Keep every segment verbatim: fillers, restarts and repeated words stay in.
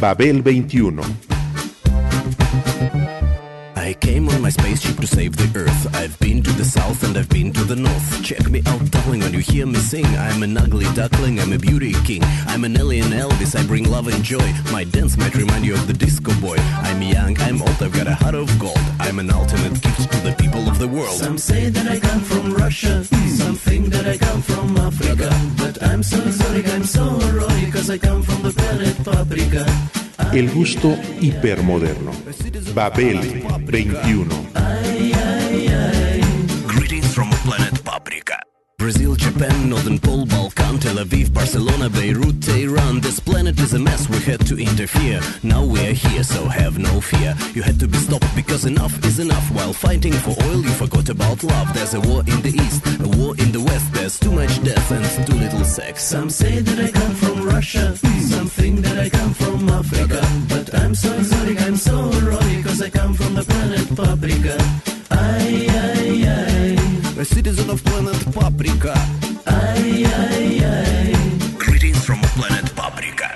Babel veintiuno. I came on my spaceship to save the Earth. I've been to the south and I've been to the north. Check me out, darling, when you hear me sing. I'm an ugly duckling, I'm a beauty king. I'm an alien Elvis, I bring love and joy. My dance might remind you of the disco boy. I'm young, I'm old, I've got a heart of gold. I'm an ultimate gift to the people of the world. Some say that I come from Russia, some think that I come from Africa. But I'm so exotic, I'm so erotic, cause I come from the planet Paprika. El gusto hipermoderno. Babel veintiuno. Ay, ay, ay. Greetings from planet Paprika. Brazil, Japan, Northern Pole, Balkan, Tel Aviv, Barcelona, Beirut, Tehran. This planet is a mess, we had to interfere. Now we are here, so have no fear. You had to be stopped because enough is enough. While fighting for oil, you forgot about love. There's a war in the east, a war in the west. There's too much death and too little sex. Some say that I come from Russia, some think that I come from Africa. But I'm so exotic, I'm so erotic, cause I come from the planet Paprika. Ay, ay, ay. A citizen of planet Paprika. Ay, ay, ay. Greetings from planet Paprika.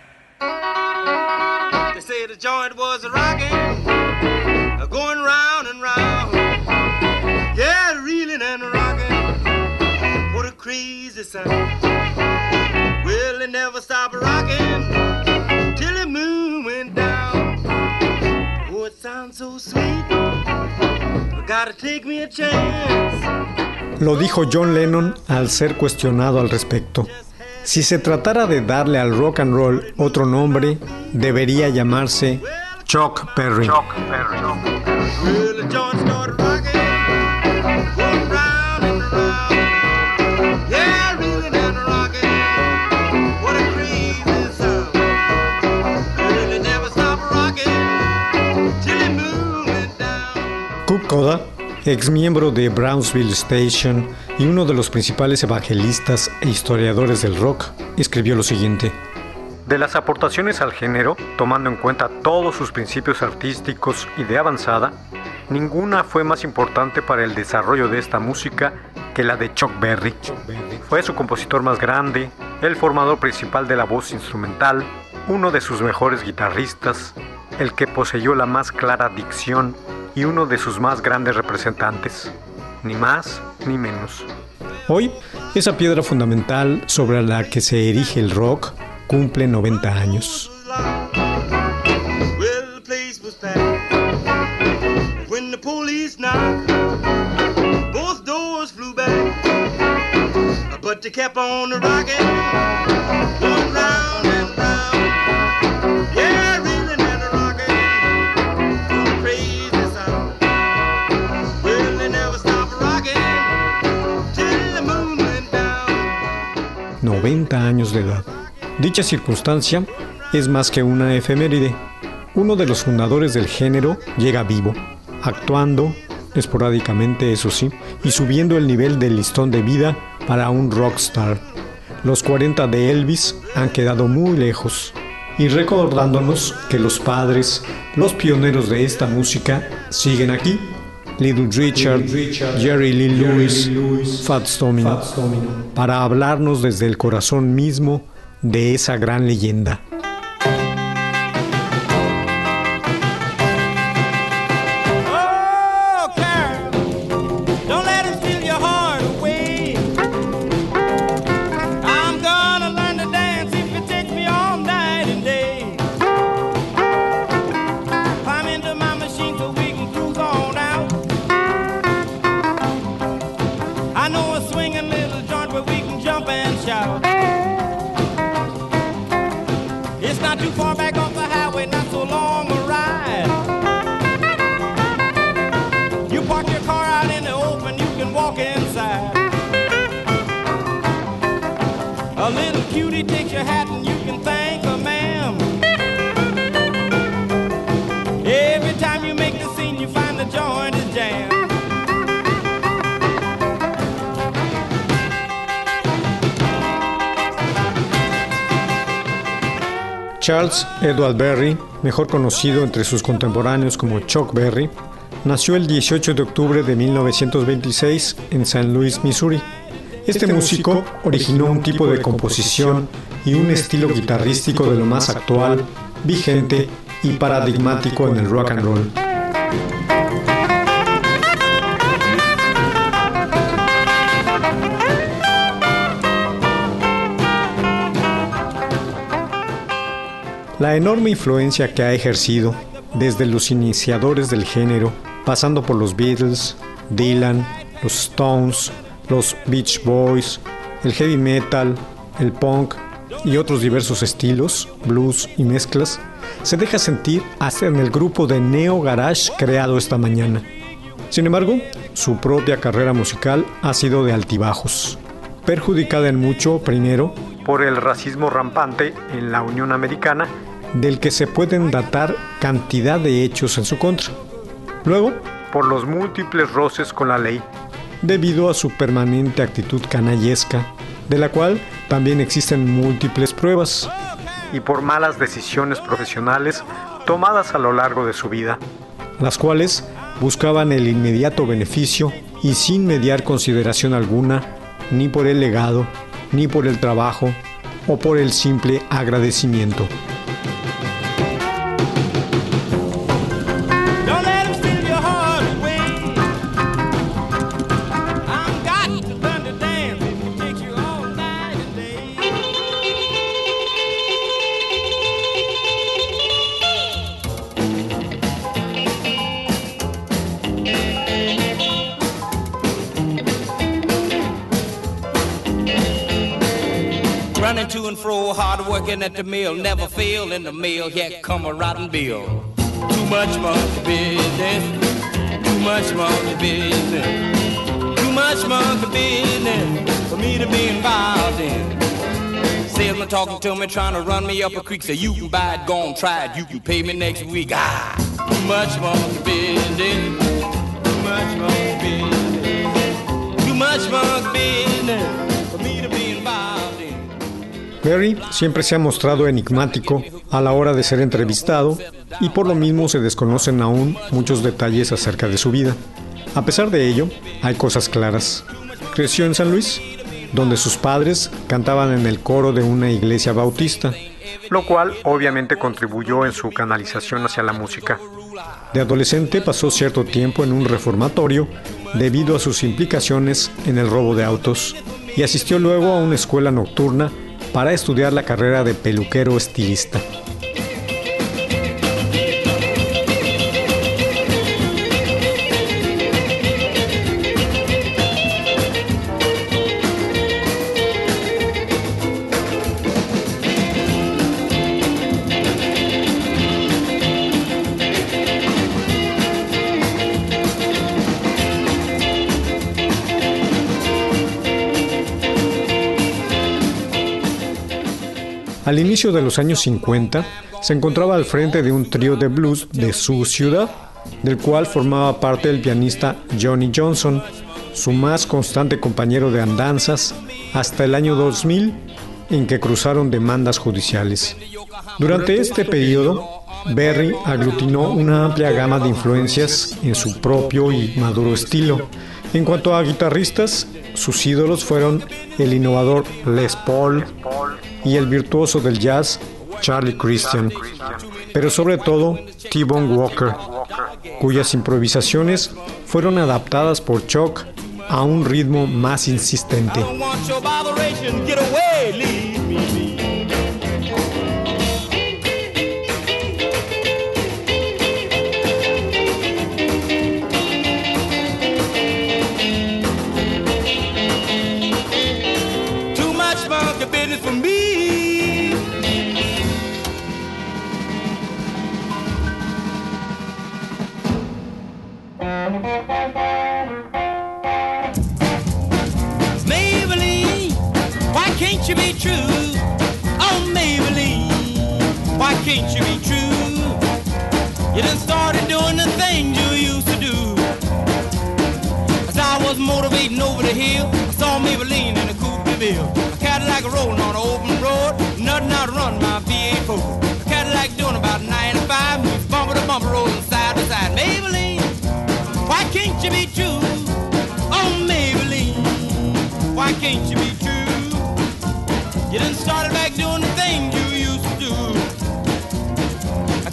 They say the joint was rocking, going round and round. Yeah, reeling and rocking. What a crazy sound. Well, they never stopped rocking till the moon went down. Oh, it sounds so sweet. Gotta take me a chance. Lo dijo John Lennon al ser cuestionado al respecto. Si se tratara de darle al rock and roll otro nombre, debería llamarse Chuck Berry. Chuck Berry. Well, the joint started rocking, going round and round. Yeah, reeling and rocking. What a crazy sound. Well, they never stopped rocking till the moon went down. Cub Koda, ex miembro de Brownsville Station y uno de los principales evangelistas e historiadores del rock, escribió lo siguiente: de las aportaciones al género, tomando en cuenta todos sus principios artísticos y de avanzada, ninguna fue más importante para el desarrollo de esta música que la de Chuck Berry. Fue su compositor más grande, el formador principal de la voz instrumental, uno de sus mejores guitarristas, el que poseyó la más clara dicción y uno de sus más grandes representantes, ni más ni menos. Hoy, esa piedra fundamental sobre la que se erige el rock cumple noventa años. Well, the place was packed. When the police knocked, both doors flew back. But they kept on rocking, going round and round. Yeah, reeling and rocking, crazy sound. Well, they never stopped rocking till the moon went down. noventa años de edad. Dicha circunstancia es más que una efeméride. Uno de los fundadores del género llega vivo, actuando esporádicamente, eso sí, y subiendo el nivel del listón de vida para un rockstar. Los cuarenta de Elvis han quedado muy lejos, y recordándonos que los padres, los pioneros de esta música, siguen aquí. Little Richard, Little Richard Jerry Lee Lewis, Lewis Fats Domino, Fats Domino, para hablarnos desde el corazón mismo de esa gran leyenda. Charles Edward Berry, mejor conocido entre sus contemporáneos como Chuck Berry, nació el dieciocho de octubre de mil novecientos veintiséis en Saint Louis, Missouri. Este, este músico originó un tipo de composición y un estilo guitarrístico de lo más actual vigente y paradigmático en el rock and roll. La enorme influencia que ha ejercido desde los iniciadores del género, pasando por los Beatles, Dylan, los Stones, los Beach Boys, el heavy metal, el punk y otros diversos estilos, blues y mezclas, se deja sentir hasta en el grupo de Neo Garage creado esta mañana. Sin embargo, su propia carrera musical ha sido de altibajos, perjudicada en mucho, primero, por el racismo rampante en la Unión Americana, del que se pueden datar cantidad de hechos en su contra. Luego, por los múltiples roces con la ley, debido a su permanente actitud canallesca, de la cual también existen múltiples pruebas, y por malas decisiones profesionales tomadas a lo largo de su vida, las cuales buscaban el inmediato beneficio y sin mediar consideración alguna, ni por el legado, ni por el trabajo, o por el simple agradecimiento. Running to and fro, hard working at the mill, never fail in the mill, yet come a rotten bill. Too much monkey business, too much monkey business, too much monkey business for me to be involved in. Salesman talking to me, trying to run me up a creek, say you can buy it, go on, try it, you can pay me next week. Ah, too much monkey business, too much monkey business, too much monkey business for me to be involved in. Berry siempre se ha mostrado enigmático a la hora de ser entrevistado y por lo mismo se desconocen aún muchos detalles acerca de su vida. A pesar de ello, hay cosas claras. Creció en San Luis, donde sus padres cantaban en el coro de una iglesia bautista, lo cual obviamente contribuyó en su canalización hacia la música. De adolescente pasó cierto tiempo en un reformatorio debido a sus implicaciones en el robo de autos y asistió luego a una escuela nocturna para estudiar la carrera de peluquero estilista. Al inicio de los años cincuenta, se encontraba al frente de un trío de blues de su ciudad, del cual formaba parte el pianista Johnny Johnson, su más constante compañero de andanzas, hasta el año dos mil, en que cruzaron demandas judiciales. Durante este periodo, Berry aglutinó una amplia gama de influencias en su propio y maduro estilo. En cuanto a guitarristas, sus ídolos fueron el innovador Les Paul y el virtuoso del jazz Charlie Christian, pero sobre todo T-Bone Walker, cuyas improvisaciones fueron adaptadas por Chuck a un ritmo más insistente. Maybelline, why can't you be true? Oh, Maybelline, why can't you be true? You done started doing the things you used to do. As I was motivating over the hill, I saw Maybelline in a coupe de ville. A Cadillac rolling on an open road, nothing out to run my V eight four. A Cadillac doing about ninety-five, bumper to bumper rolling side to side. Maybelline, why can't you be true? Oh, Maybelline, why can't you be true? You done started back doing the things you used to do.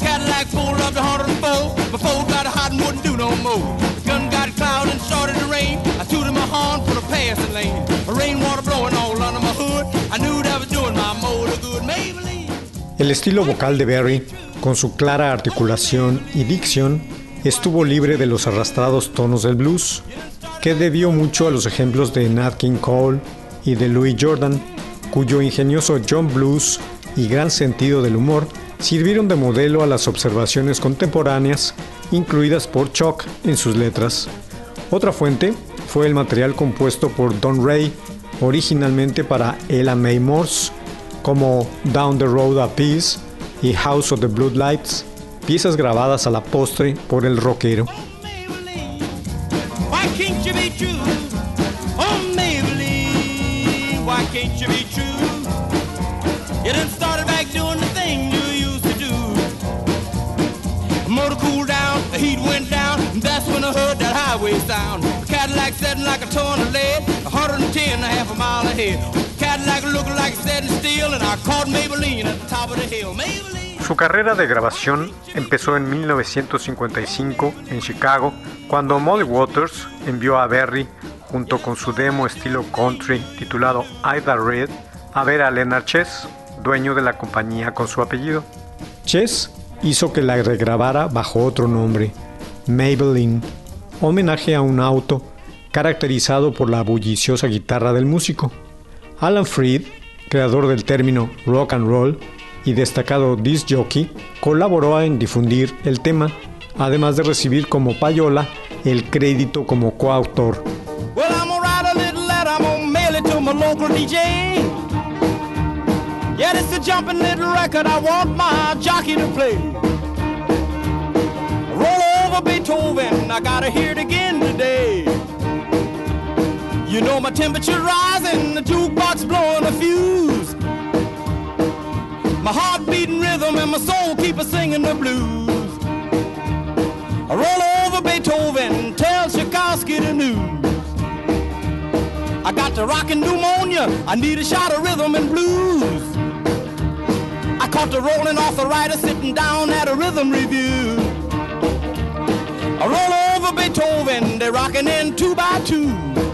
Cadillac pulled up to one oh four. Before got hot and wouldn't do no more. The gun got cloud and started to rain. I tooted my horn for the passing lane. Rainwater blowing all under my hood. I knew that was doing my motor good. Maybelline. El estilo vocal de Berry, con su clara articulación y dicción, estuvo libre de los arrastrados tonos del blues, que debió mucho a los ejemplos de Nat King Cole y de Louis Jordan, cuyo ingenioso John Blues y gran sentido del humor sirvieron de modelo a las observaciones contemporáneas incluidas por Chuck en sus letras. Otra fuente fue el material compuesto por Don Ray, originalmente para Ella Mae Morse, como Down the Road a Piece y House of the Bloodlights, piezas grabadas a la postre por el rockero. Motor cooled down, the heat went down, and that's when I heard that highway sound. Cadillac setting like a ton of lead, one hundred ten and a half a mile ahead. Cadillac looking like it's setting still, and I caught Maybelline at the top of the hill. Maybelline. Su carrera de grabación empezó en mil novecientos cincuenta y cinco en Chicago, cuando Muddy Waters envió a Berry, junto con su demo estilo country titulado Ida Red, a ver a Leonard Chess, dueño de la compañía con su apellido. Chess hizo que la regrabara bajo otro nombre, Maybelline, homenaje a un auto caracterizado por la bulliciosa guitarra del músico. Alan Freed, creador del término rock and roll y destacado disc jockey, colaboró en difundir el tema, además de recibir como payola el crédito como coautor. Well, I'm gonna write a little letter, I'm gonna mail it to my local D J. Yeah, this is a jumping little record I want my jockey to play. Roll over Beethoven, I gotta hear it again today. You know my temperature rising, the jukebox blowing a fuse. My heart beating rhythm and my soul keep singing the blues. I roll over Beethoven, tell Tchaikovsky the news. I got the rockin' pneumonia, I need a shot of rhythm and blues. I caught the rolling arthritis sitting down at a rhythm review. I roll over Beethoven, they're rocking in two by two.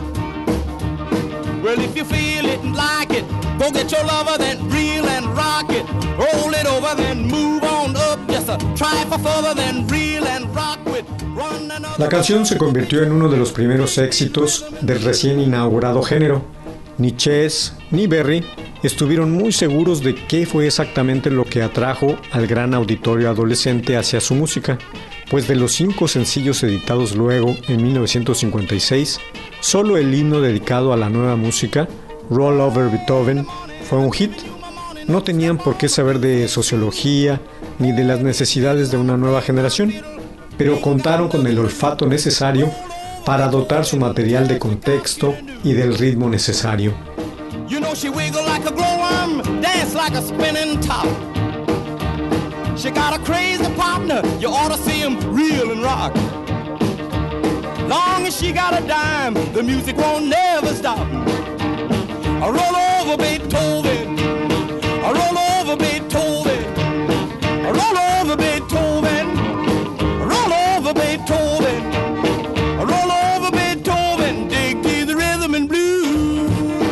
Well, if you feel it and like it, go get your lover, then reel and rock it. Roll it over, then move on up. Just a try for further, then reel and rock with. Run another. La canción se convirtió en uno de los primeros éxitos del recién inaugurado género. Ni Chess ni Berry estuvieron muy seguros de qué fue exactamente lo que atrajo al gran auditorio adolescente hacia su música, pues de los cinco sencillos editados luego en mil novecientos cincuenta y seis, solo el himno dedicado a la nueva música, Roll Over Beethoven, fue un hit. No tenían por qué saber de sociología ni de las necesidades de una nueva generación, pero contaron con el olfato necesario para dotar su material de contexto y del ritmo necesario. You know she wiggle like a glowworm, dance like a spinning top. She got a crazy partner, you ought to see him reel and rock. Long as she got a dime, the music won't never stop. I roll over Beethoven, I roll over Beethoven, I roll over Beethoven, I roll over Beethoven, I roll over Beethoven, dig to the rhythm and blues.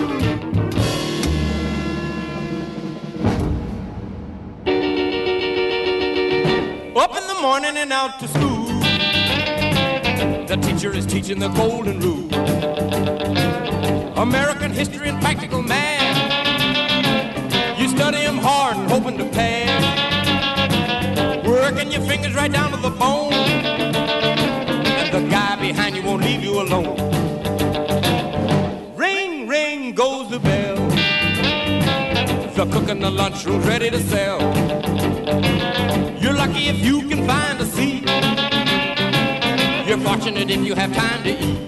Up in the morning and out to school, the teacher is teaching the golden rule. American history and practical math. You study them hard and hoping to pass. Working your fingers right down to the bone. And the guy behind you won't leave you alone. Ring, ring goes the bell. The cook in the lunchroom's ready to sell. You're lucky if you can find a seat. You're fortunate if you have time to eat.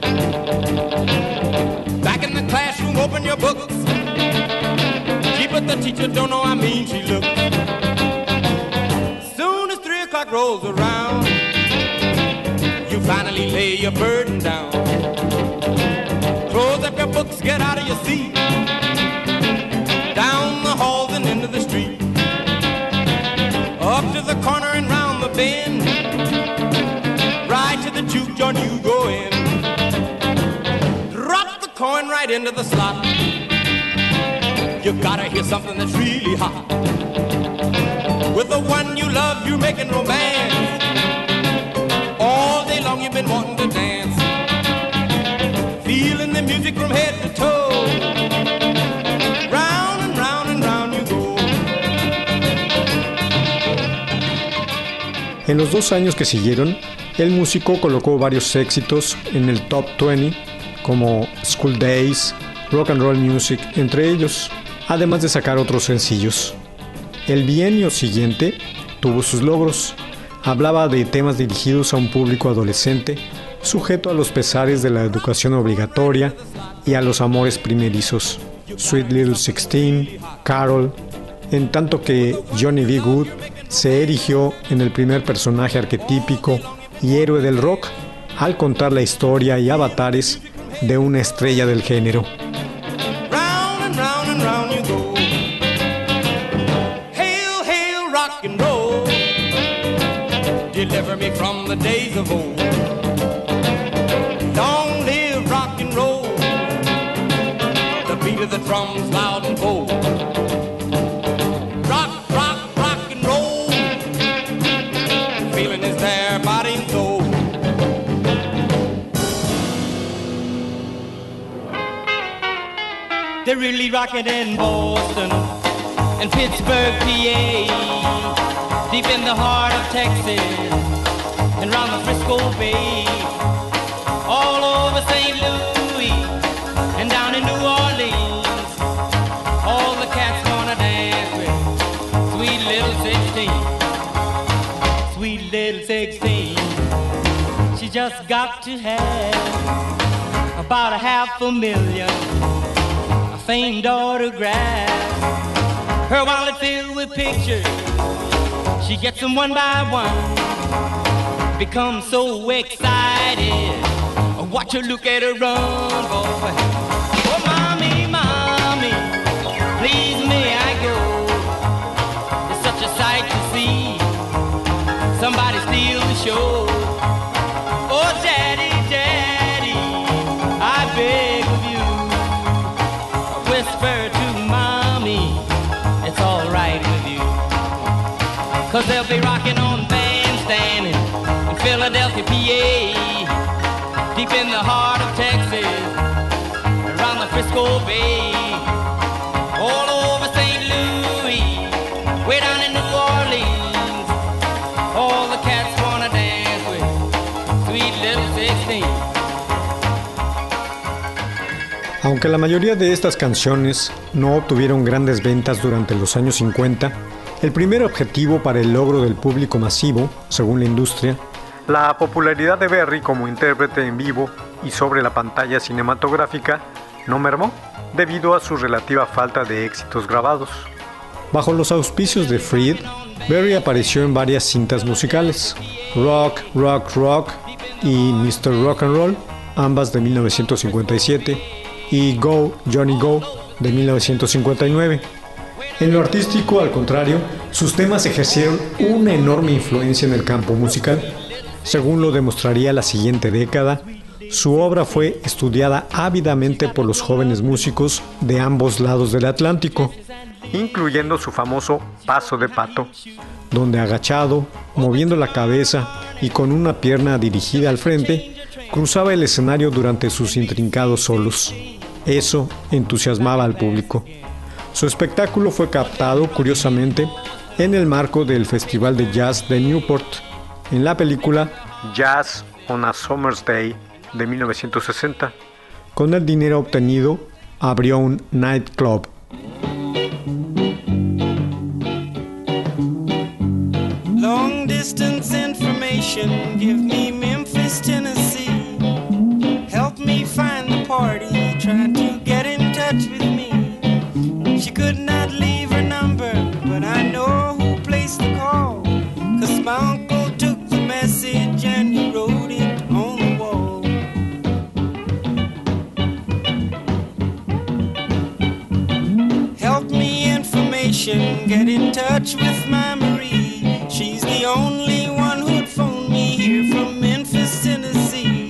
Back in the classroom, open your books. Gee, but the teacher don't know how mean she looks. Soon as three o'clock rolls around, you finally lay your burden down. Close up your books, get out of your seat. Down the halls and into the street. Up to the corner and round on you going. Drop the coin right into the slot. You gotta hear something that's really hot. With the one you love, you're making romance. All day long you've been wanting to dance. Feeling the music from head to toe. Round and round and round you go. En los dos años que siguieron, el músico colocó varios éxitos en el Top veinte, como School Days, Rock and Roll Music, entre ellos, además de sacar otros sencillos. El bienio siguiente tuvo sus logros. Hablaba de temas dirigidos a un público adolescente, sujeto a los pesares de la educación obligatoria y a los amores primerizos. Sweet Little Sixteen, Carol, en tanto que Johnny B. Good se erigió en el primer personaje arquetípico y héroe del rock al contar la historia y avatares de una estrella del género. Round and round and round you go. Hail, hail, rock and roll. Deliver me from the days of old. Long live rock and roll. The beat of the drums loud and bold. Rock, rock, rock and roll. The feeling is there, body and soul. They're really rocking in Boston and Pittsburgh, P A, deep in the heart of Texas and round the Frisco Bay, all over Saint Louis and down in New Orleans. All the cats wanna dance with sweet little sixteen, sweet little sixteen. She just got to have about a half a million famed autographs. Her wallet filled with pictures, she gets them one by one. Becomes so excited, watch her look at her run, boy. Oh, mommy, mommy, please may I go? It's such a sight to see somebody steal the show. Oh, daddy, daddy, I beg of you, whisper to mommy, it's all right with you. Cause they'll be rocking on Bandstand in Philadelphia, P A, deep in the heart of Texas, around the Frisco Bay, all over Saint Louis, way down in New Orleans. All the cats wanna dance with sweet little sixteen. Aunque la mayoría de estas canciones no obtuvieron grandes ventas durante los años cincuenta, el primer objetivo para el logro del público masivo, según la industria, la popularidad de Berry como intérprete en vivo y sobre la pantalla cinematográfica, no mermó debido a su relativa falta de éxitos grabados. Bajo los auspicios de Freed, Berry apareció en varias cintas musicales, Rock, Rock, Rock y mister Rock and Roll, ambas de mil novecientos cincuenta y siete, y Go, Johnny Go, de mil novecientos cincuenta y nueve. En lo artístico, al contrario, sus temas ejercieron una enorme influencia en el campo musical. Según lo demostraría la siguiente década, su obra fue estudiada ávidamente por los jóvenes músicos de ambos lados del Atlántico, incluyendo su famoso Paso de Pato, donde agachado, moviendo la cabeza y con una pierna dirigida al frente, cruzaba el escenario durante sus intrincados solos. Eso entusiasmaba al público. Su espectáculo fue captado, curiosamente, en el marco del Festival de Jazz de Newport, en la película Jazz on a Summer's Day de mil novecientos sesenta. Con el dinero obtenido, abrió un nightclub. Long distance information, give me Memphis, Tennessee. Help me find the party, try to get in touch with me. She could not leave her number, but I know who placed the call. Cause my uncle took the message and he wrote it on the wall. Help me information, get in touch with my Marie. She's the only one who'd phone me here from Memphis, Tennessee.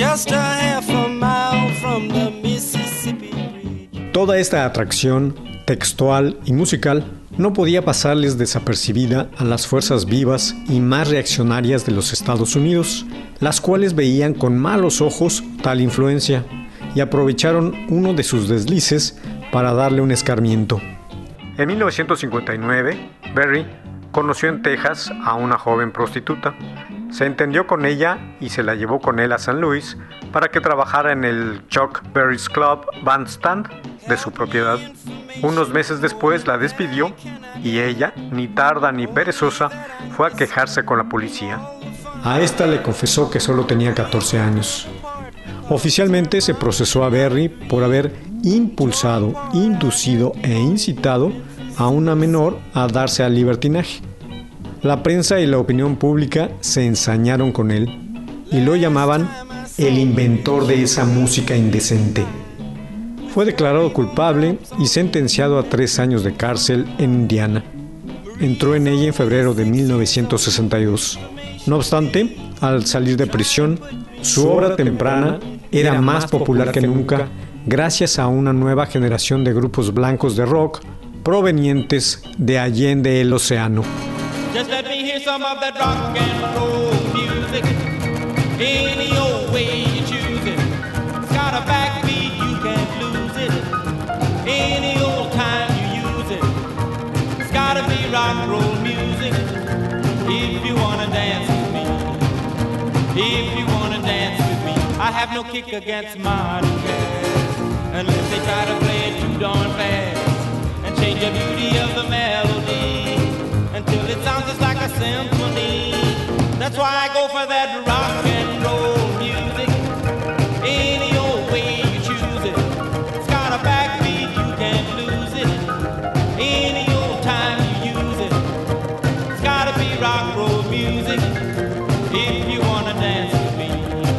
just a half a mile from the Mississippi Bridge. Toda esta atracción textual y musical no podía pasarles desapercibida a las fuerzas vivas y más reaccionarias de los Estados Unidos, las cuales veían con malos ojos tal influencia y aprovecharon uno de sus deslices para darle un escarmiento. En mil novecientos cincuenta y nueve, Berry conoció en Texas a una joven prostituta. Se entendió con ella y se la llevó con él a San Luis para que trabajara en el Chuck Berry's Club Bandstand de su propiedad. Unos meses después la despidió y ella, ni tarda ni perezosa, fue a quejarse con la policía. A esta le confesó que solo tenía catorce años. Oficialmente se procesó a Berry por haber impulsado, inducido e incitado a una menor a darse al libertinaje. La prensa y la opinión pública se ensañaron con él y lo llamaban el inventor de esa música indecente. Fue declarado culpable y sentenciado a tres años de cárcel en Indiana. Entró en ella en febrero de mil novecientos sesenta y dos. No obstante, al salir de prisión, su obra temprana era más popular que nunca gracias a una nueva generación de grupos blancos de rock provenientes de allende el océano. Just let me hear some of that rock and roll music. Any old way you choose it. It's got a backbeat, you can't lose it. Any old time you use it. It's gotta be rock and roll music. If you wanna dance with me. If you wanna dance with me. I have no kick against modern jazz unless they try to play it too darn fast and change the beauty of the melody until it sounds just like a symphony. That's why I go for that rock and roll music. Any old way you choose it. It's got a backbeat, you can't lose it. Any old time you use it. It's gotta be rock and roll music. If you wanna dance with me.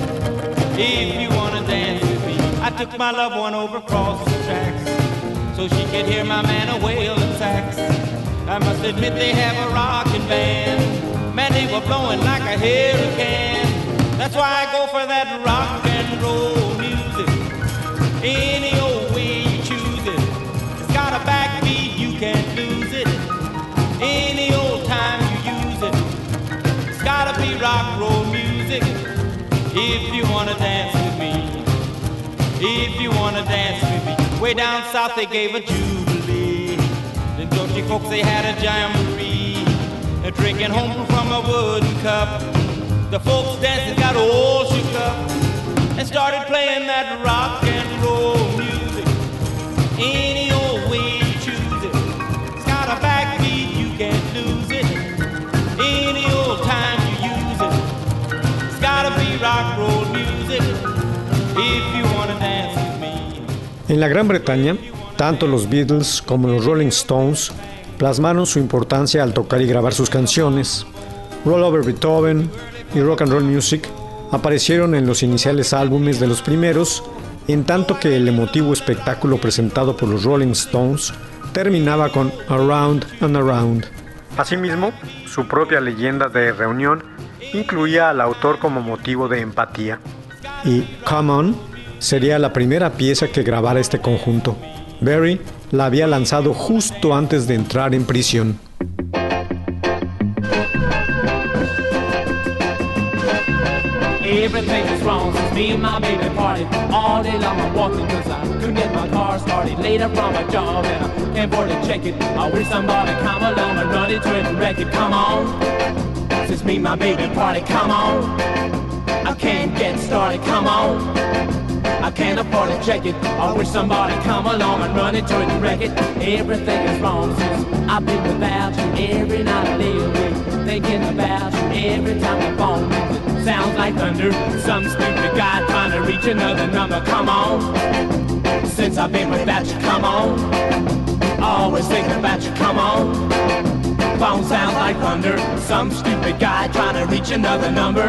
If you wanna dance with me. I took my loved one over across the tracks so she could hear my man a wailing sax. I must admit they have a rockin' band. Man, they were blowing like a hurricane. That's why I go for that rock and roll music. Any old way you choose it. It's got a backbeat, you can't lose it. Any old time you use it. It's gotta be rock and roll music. If you wanna dance with me. If you wanna dance with me. Way down south they gave a jubilee. The Dutchy folks, they had a jamboree, they're drinking home from a wooden cup. The folks dancing got all shook up and started playing that rock and roll music. Any old way you choose it. It's got a backbeat, you can't lose it. Any old time you use it. It's gotta be rock and roll music. If you wanna dance with me. En la Gran Bretaña, tanto los Beatles como los Rolling Stones plasmaron su importancia al tocar y grabar sus canciones. Roll Over Beethoven y Rock and Roll Music aparecieron en los iniciales álbumes de los primeros, en tanto que el emotivo espectáculo presentado por los Rolling Stones terminaba con Around and Around. Asimismo, su propia leyenda de reunión incluía al autor como motivo de empatía. Y Come On sería la primera pieza que grabara este conjunto. Berry la había lanzado justo antes de entrar en prisión. Everything is wrong since me and my baby party. All day long I'm walking cause I couldn't get my car started. Later from my job and I can't afford to check it. I wish somebody come along and run into it and wreck it. Come on, since me and my baby party. Come on, I can't get started. Come on, I can't afford to check it. I wish somebody come along and run into it and wreck it. Everything is wrong since I've been without you. Every night I lay awake thinking about you. Every time the phone rings it sounds like thunder. Some stupid guy trying to reach another number. Come on, since I've been without you. Come on, always thinking about you. Come on, phone sounds like thunder. Some stupid guy trying to reach another number.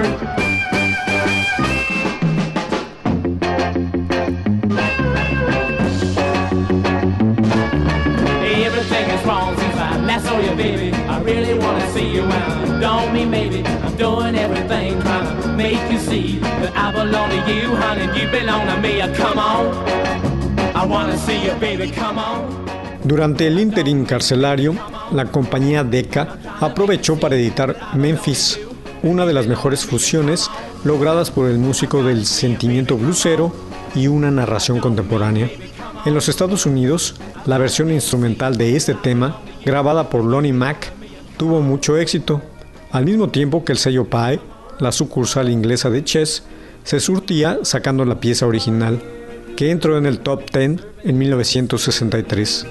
Everything is wrong since I last saw you, baby. I really wanna see you now. Don't mean maybe I'm doing everything trying to make you see that I belong to you, honey, and you belong to me. Come on, I wanna see you, baby, come on. Durante el ínterin carcelario, la compañía Decca aprovechó para editar Memphis, una de las mejores fusiones logradas por el músico del sentimiento bluesero y una narración contemporánea. En los Estados Unidos, la versión instrumental de este tema, grabada por Lonnie Mack, tuvo mucho éxito, al mismo tiempo que el sello Pye, la sucursal inglesa de Chess, se surtía sacando la pieza original, que entró en el top diez en mil novecientos sesenta y tres.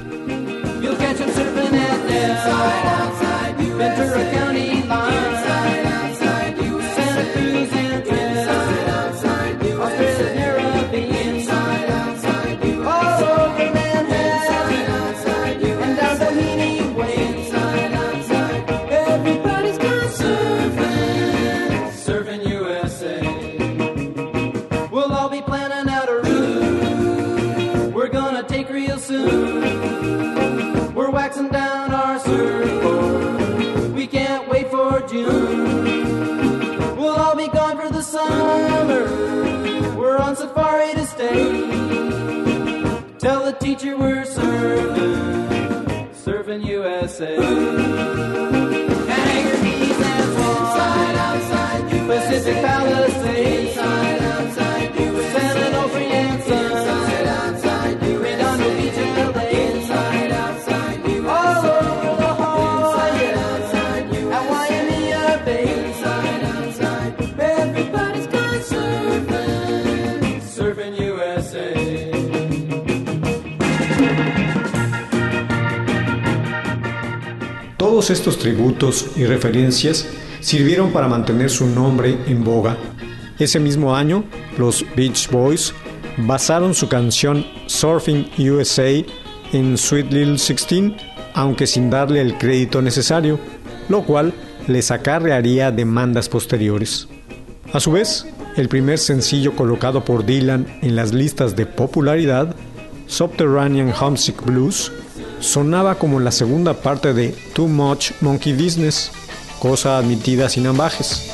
Tell the teacher we're serving, serving U S A. Hang your knees and fall, inside, outside, U S A. Pacific Palisades, inside, outside, U S A. San Onofre and Son, inside, outside, U S A. Redondo Beach, L A, inside, outside, U S A. All over the Hawaii, inside, U S A. At Waimea Bay, inside, outside, everybody's gone surfing, surfing U S A. Todos estos tributos y referencias sirvieron para mantener su nombre en boga. Ese mismo año, los Beach Boys basaron su canción Surfing U S A en Sweet Little Sixteen, aunque sin darle el crédito necesario, lo cual les acarrearía demandas posteriores. A su vez, el primer sencillo colocado por Dylan en las listas de popularidad, Subterranean Homesick Blues, sonaba como la segunda parte de Too Much Monkey Business, cosa admitida sin ambajes.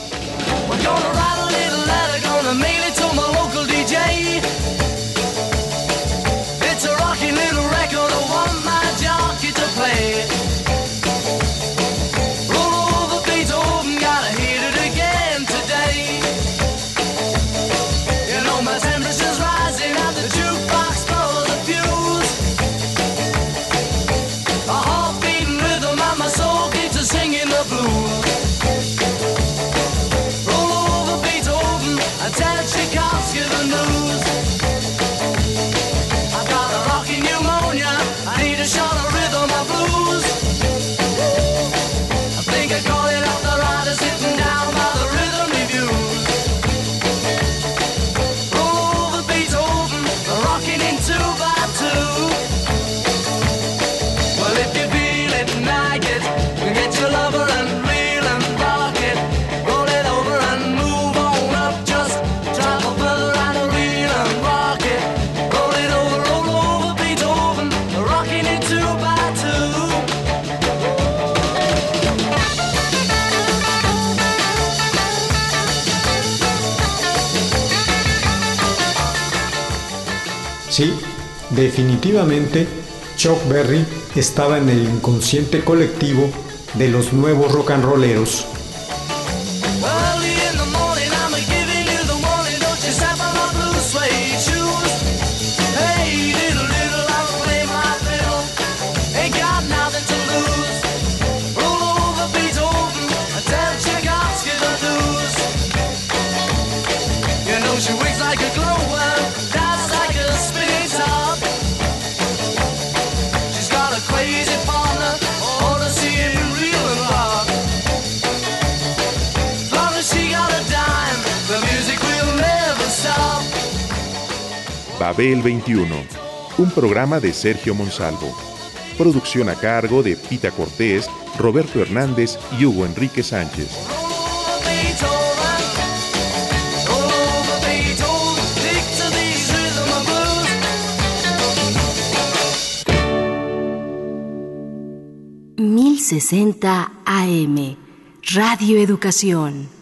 Sí, definitivamente Chuck Berry estaba en el inconsciente colectivo de los nuevos rock and rolleros. Babel veintiuno, un programa de Sergio Monsalvo. Producción a cargo de Pita Cortés, Roberto Hernández y Hugo Enrique Sánchez. mil sesenta A M, Radio Educación.